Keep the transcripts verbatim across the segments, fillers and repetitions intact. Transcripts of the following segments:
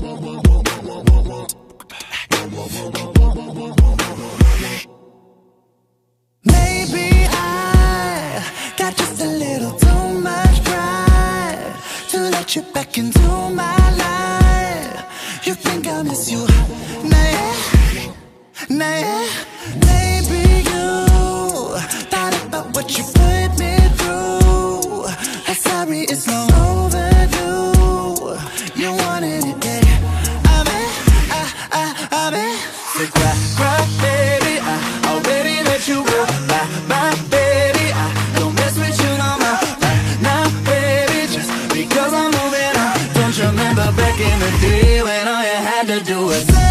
Maybe I got just a little too much pride to let you back into my life. You think I miss you? Nah, yeah, nah, yeah. Maybe you thought about what you put me through. I'm sorry, it's long overdue. You wanted it, baby. I'm in, I, I, I'm in. So cry, cry, baby. I already let you go. Bye, bye, baby. I don't mess with you no more. Right now, baby, just because I'm moving on. Don't you remember back in the day when all you had to do was say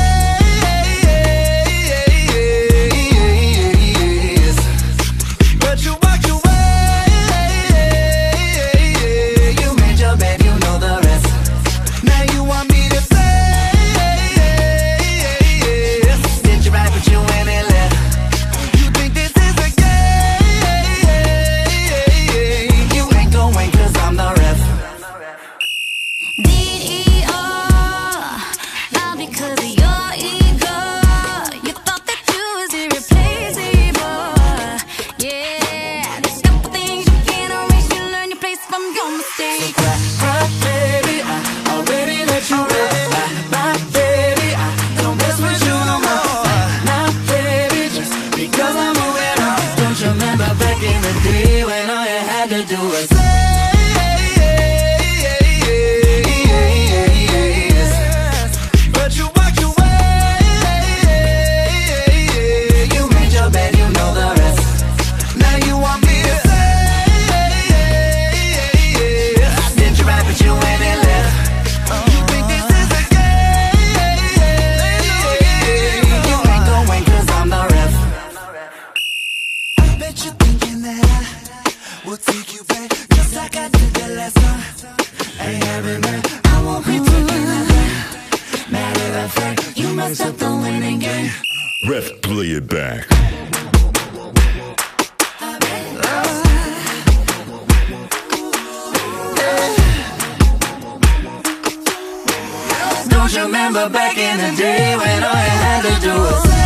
yes, but you walked away. You made your bed, you know the rest. Now you want me to say yes. Did you right, but you went and left. You think this is a game? You ain't gon' win 'cause I'm the ref. D E R, all because of your ego. You thought that you was irreplaceable. Yeah, there's a couple things you can't erase. You learn your place from your mistakes. Cry, cry, baby, I already let you go. Bye, bye, baby, I don't mess with you no more. Now, baby, just because I'm moving on. Don't you remember back in the day when all you had to do was say yes, but you walked away. You made your bed, you know the rest. Now you want me to say yes. Did you right, but you went and left. You think this is a game? You ain't gon' win 'cause I'm the ref. I bet you're thinking that I will take you back just like I did the last time. Ain't having that. I won't be taking that back. Matter of fact, you messed up the winning game. Ref, play it back. Don't you remember back in the day when all you had to do was say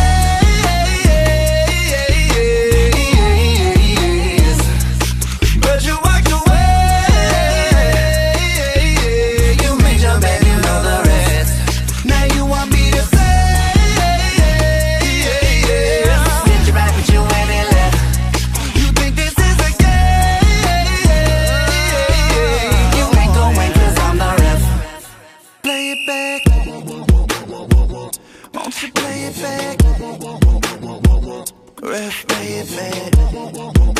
yes, but you walked away. You made your bed, you know the rest. Now you want me to say yes. Did you right, but you went and left. You think this is a game? You ain't gon' win 'cause I'm the ref. Play it back. Won't you play it back? Ref, play it back.